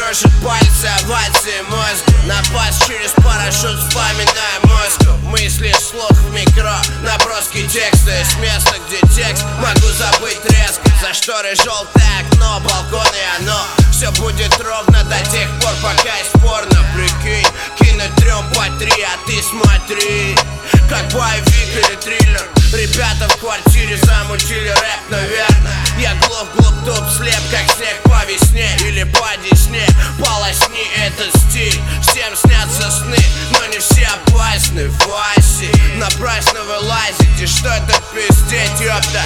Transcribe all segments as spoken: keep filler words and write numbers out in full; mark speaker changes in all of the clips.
Speaker 1: крошит пальцы, овации мозг. Напасть через парашют, вспоминая мозг. Мысли, слух в микро, наброски текста. С места, где текст, могу забыть резко. За шторы желтое окно, балкон и оно. Все будет ровно до тех пор, пока есть порно. Прикинь, кинуть трем по три, а ты смотри, как боевик или триллер. Ребята в квартире замутили рэп, наверное. Я глуп, глуп, туп, слеп, как снег по весне или по десне. Полосни этот стиль, всем снятся сны, но не все опасны. Васи, напрасно вылазите, что это пиздеть, ёпта.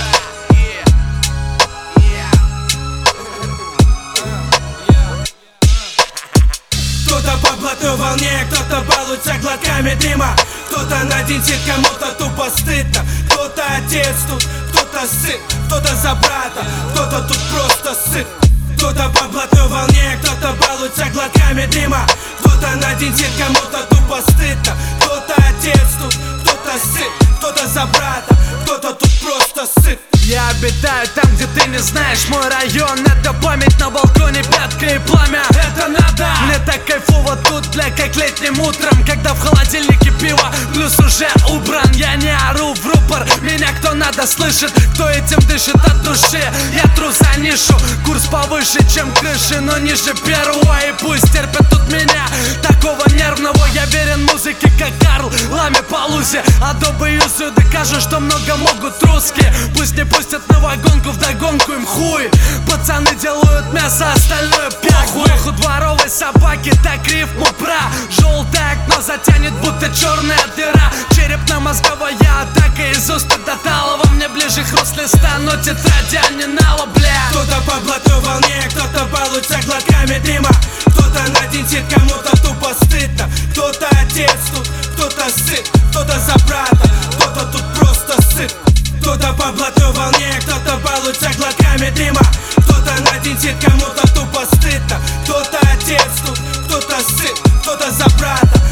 Speaker 2: Кто-то по блатной волне, кто-то балуется глотками дыма. Кто-то наденет, кому-то тупо стыдно. Кто-то отец тут, кто-то сын, кто-то за брата, кто-то тут просто сыт. Кто-то по блатной волне, кто-то балуется глотками дыма. Кто-то наденет, кому-то тупо стыдно. Кто-то отец тут, кто-то сын, кто-то за брата, кто-то тут просто сыт.
Speaker 3: Я обитаю там, где ты не знаешь мой район. Это память на балконе, пятка и пламя.
Speaker 2: Это надо!
Speaker 3: Мне так кайфово тут, бля, как летним утром, когда в холодильнике пиво, плюс уже убран. Я не ору в рупор, меня кто надо слышит, кто этим дышит от души. Я тру за нишу, курс повыше, чем крыши, но ниже первого. И пусть терпят тут меня, такого нервного. Я верен музыке, как Карл, ламя по лузе. Адобы юзают, докажу, что много могут русские. Пусть не пустят на вагонку, вдогонку им хуй. Пацаны делают мясо, остальное похуй. У дворовой собаки так рифму про желтое окно затянет, будто черная дыра. Черепно-мозговая атака из уста до талого. Мне ближе хруст листа, но тетради, а не нало, бля.
Speaker 2: Кто-то по блатной волне, кто-то балуется глотками дыма. Кто-то наденет, кому-то тупо стыдно. Кто-то отец тут, кто-то сын, кто-то за брата, кто-то тут просто сыт. Кто-то по блатной волне, кто-то балуется глотками дыма. Кто-то наденет, кому-то тупо стыдно. Кто-то отец тут, кто-то сын, кто-то за брата,